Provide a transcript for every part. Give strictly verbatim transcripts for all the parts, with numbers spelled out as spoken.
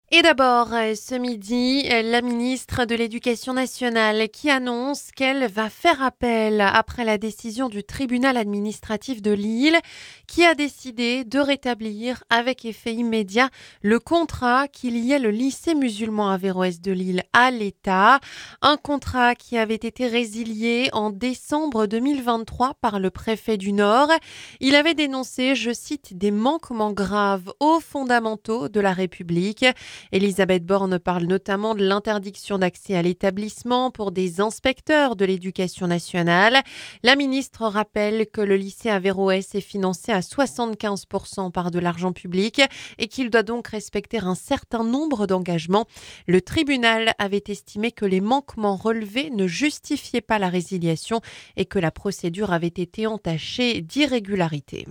Et d'abord, euh, ce midi, euh, la ministre de l'Éducation nationale qui annonce qu'elle va faire appel après la décision du tribunal administratif de Lille qui a décidé de rétablir avec effet immédiat le contrat qui liait le lycée musulman Averroès de Lille à l'État. Un contrat qui avait été résilié en décembre deux mille vingt-trois par le préfet du Nord. Il avait dénoncé, je cite, des manquements graves aux fondamentaux de la République. Elisabeth Borne parle notamment de l'interdiction d'accès à l'établissement pour des inspecteurs de l'éducation nationale. La ministre rappelle que le lycée Averroès est financé à soixante-quinze pour cent par de l'argent public et qu'il doit donc respecter un certain nombre d'engagements. Le tribunal avait estimé que les manquements relevés ne justifiaient pas la résiliation et que la procédure avait été entachée d'irrégularités.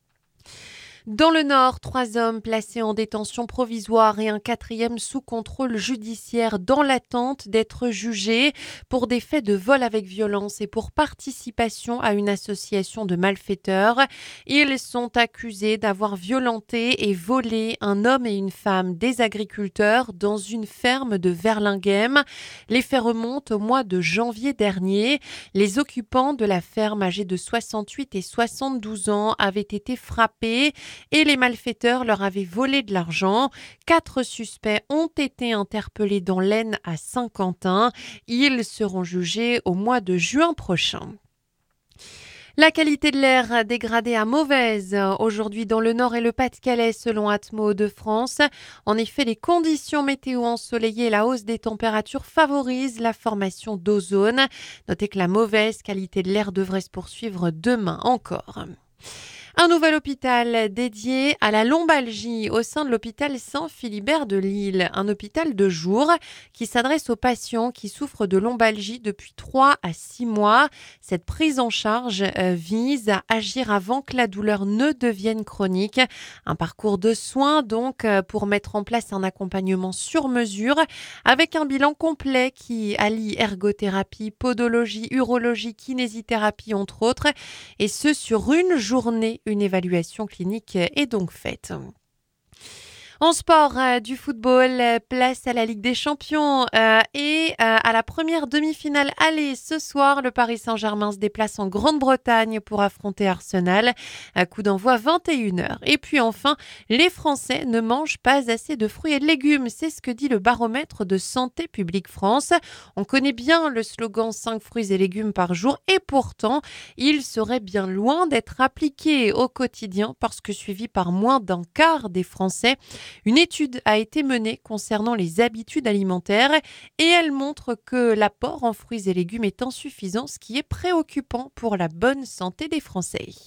Dans le Nord, trois hommes placés en détention provisoire et un quatrième sous contrôle judiciaire dans l'attente d'être jugés pour des faits de vol avec violence et pour participation à une association de malfaiteurs. Ils sont accusés d'avoir violenté et volé un homme et une femme des agriculteurs dans une ferme de Verlinghem. Les faits remontent au mois de janvier dernier. Les occupants de la ferme âgés de soixante-huit et soixante-douze ans avaient été frappés et les malfaiteurs leur avaient volé de l'argent. Quatre suspects ont été interpellés dans l'Aisne à Saint-Quentin. Ils seront jugés au mois de juin prochain. La qualité de l'air dégradée à mauvaise aujourd'hui dans le Nord et le Pas-de-Calais selon Atmo de France. En effet, les conditions météo ensoleillées et la hausse des températures favorisent la formation d'ozone. Notez que la mauvaise qualité de l'air devrait se poursuivre demain encore. Un nouvel hôpital dédié à la lombalgie au sein de l'hôpital Saint-Philibert de Lille, un hôpital de jour qui s'adresse aux patients qui souffrent de lombalgie depuis trois à six mois. Cette prise en charge euh, vise à agir avant que la douleur ne devienne chronique. Un parcours de soins donc euh, pour mettre en place un accompagnement sur mesure avec un bilan complet qui allie ergothérapie, podologie, urologie, kinésithérapie entre autres et ce sur une journée. Une évaluation clinique est donc faite. En sport, euh, du football, euh, place à la Ligue des Champions euh, et euh, à la première demi-finale aller ce soir, le Paris Saint-Germain se déplace en Grande-Bretagne pour affronter Arsenal. À coup d'envoi vingt et une heures. Et puis enfin, les Français ne mangent pas assez de fruits et de légumes. C'est ce que dit le baromètre de Santé publique France. On connaît bien le slogan cinq fruits et légumes par jour et pourtant, il serait bien loin d'être appliqué au quotidien parce que suivi par moins d'un quart des Français. Une étude a été menée concernant les habitudes alimentaires et elle montre que l'apport en fruits et légumes est insuffisant, ce qui est préoccupant pour la bonne santé des Français.